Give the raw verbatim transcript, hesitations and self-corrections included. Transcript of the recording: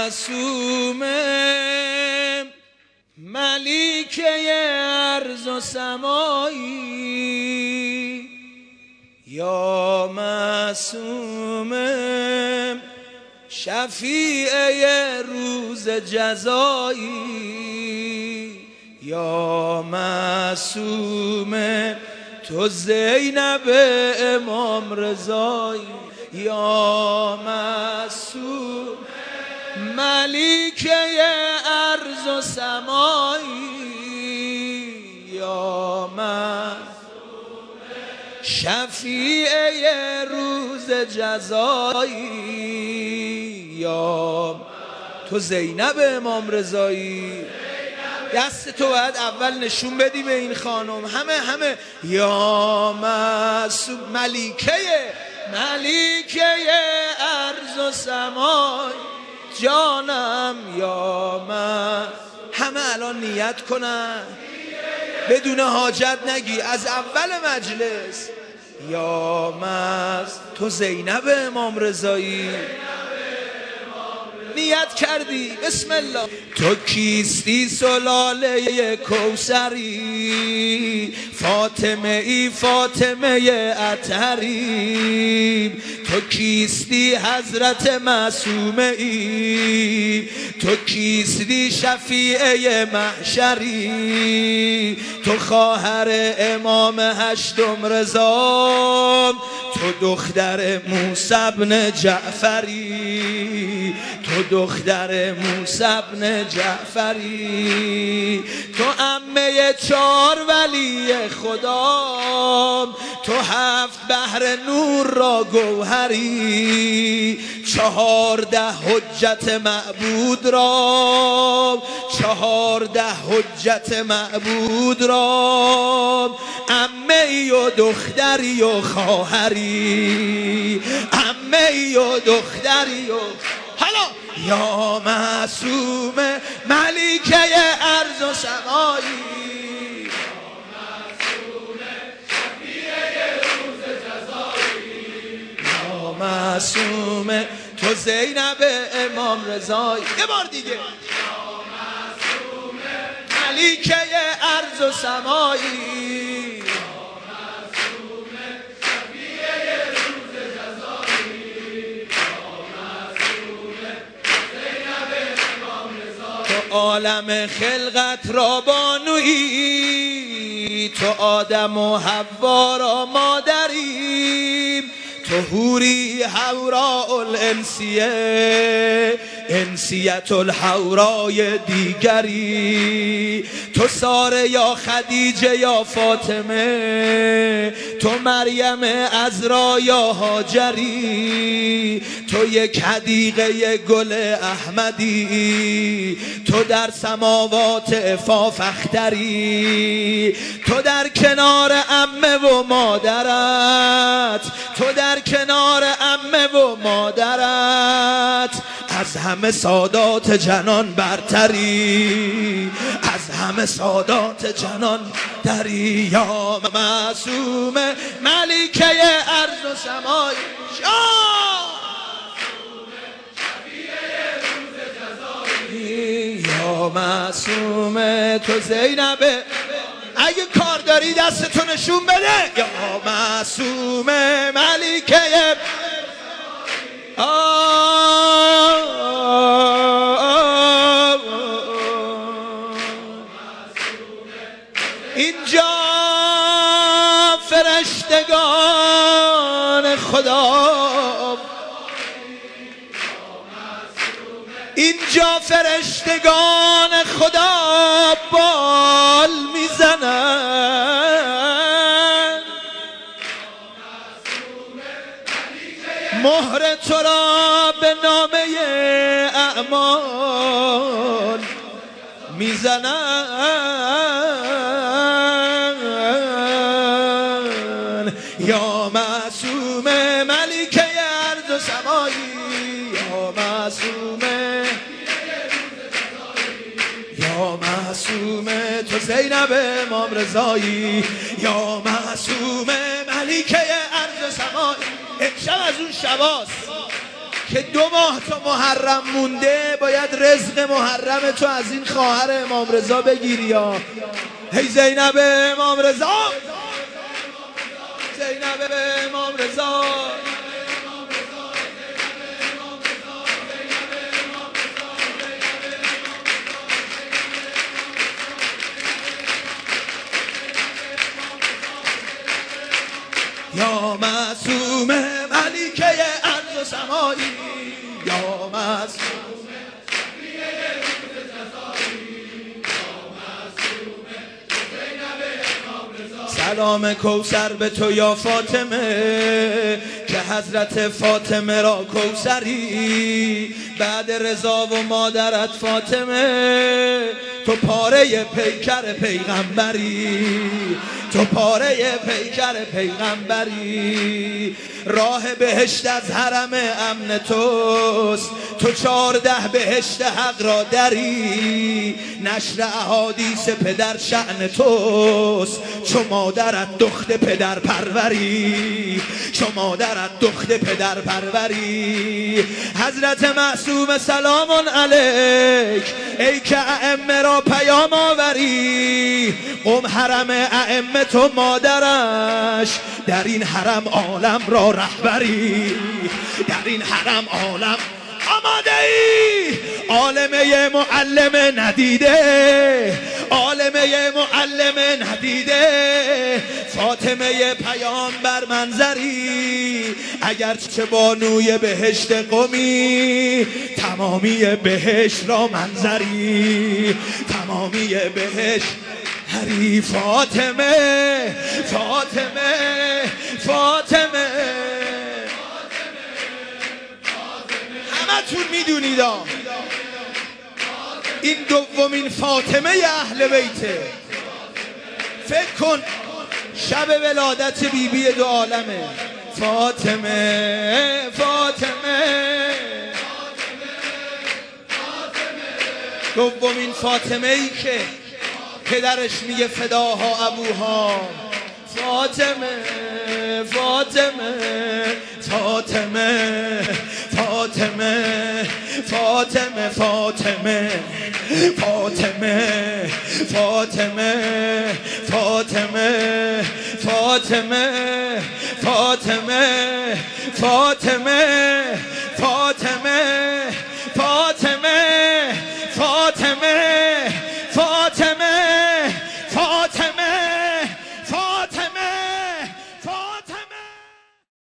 معصوم ملیکه ارض و سمایی، یا معصوم شفیع روز جزایی، یا معصوم تو زینب امام رضایی، یا معصوم ملیکه ارض و سمایی، یا معصوم شفیع روز جزایی، یا تو زینب امام رضایی. دست تو باید اول نشون بدی به این خانم، همه همه یا معصوم ملیکه ملیکه ارض و سمای جانم، یا من همه الان نیت کنن بدون حاجت نگی از اول مجلس، یا من تو زینب امام رضایی. نیت کردی بسم الله. تو کیستی سلاله کوثری، فاطمه ای فاطمه اطهری، تو کیستی حضرت معصومه ای، تو کیستی شفیع محشری، تو خواهر امام هشتم رضا، تو دختر موسی بن جعفری، تو دختر موسی بن جعفری، تو عمه چار ولی خدا، تو هفت بحر نور را گوهری، چهارده حجت معبود را، چهارده حجت معبود را، عمه ای و دختری و خواهری، عمه ای و دختری و حالا یا معصوم ملیکه ارض و سمایی، یا معصوم تو زینب امام رضایی. یه بار دیگه یا معصوم ملیکه ارض و سمایی، عالم خلقت را بانویی، تو آدم و حوا را مادری، تو حوری حوراء الانسیه، انسیت الحورای دیگری، تو ساره یا خدیجه یا فاطمه، تو مریم عذرا یا هاجری، تو یک حدیقه گل احمدی، تو در سماوات عفاف اختری، تو در کنار عمه و مادرت، تو در کنار عمه و مادرت، از همه سادات جنان برتری، از همه سادات جنان تری، یا معصوم ملیکه ارض و سمای، یا معصوم تو زینب. اگه کار داری دستتو نشون بده. یا معصوم ملیکه اینجا فرشتگان خدا، اینجا فرشتگان خدا بال میزنن، مهر تو را به نامه اعمال میزنن، یا معصوم ملیکه ارض و سمایی، یا معصوم، یا معصوم تو زینب امام رضایی، یا معصوم ملیکه ارض و سمایی. امشب از اون شباست که دو ماه تا محرم مونده باید رزق محرم تو از این خواهر امام رضا بگیری. یا هی زینب امام رضا، زینب امام رضا، یا معصوم ملیکه ارض و سمایی، یا معصوم سلام کوثر به تو یا فاطمه که حضرت فاطمه را کوثری، بعد رضا و مادرت فاطمه تو پاره پیکر پیغمبری، تو پاره پیکر پیغمبری. راه بهشت از حرم امن توست، تو چارده بهشت حق را دری، نشر احادیث پدر شأن توست، چو مادرت دخت پدر پروری، چو مادرت دخت پدر پروری. حضرت معصوم سلام علیک ای که ائمه را پیام آوری، قم حرم ائمه تو مادرش، در این حرم عالم را رهبری، در این حرم عالم آماده ای. عالمه معلم ندیده، عالمه معلم ندیده، فاطمه پیامبر منظری، اگرچه بانوی بهشت قمی، تمامی بهشت را منظری، تمامی بهشت هری. فاطمه فاطمه فاطمه همتون میدونید این دومین فاطمه اهل بیته. فکر کن شب ولادت بیبی دو عالمه. فاطمه فاطمه دومین فاطمه ای که پدرش میگه فداها ابوها. فاطمه فاطمه فاطمه فاطمه فاطمه فاطمه فاطمه فاطمه فاطمه فاطمه فاطمه فاطمه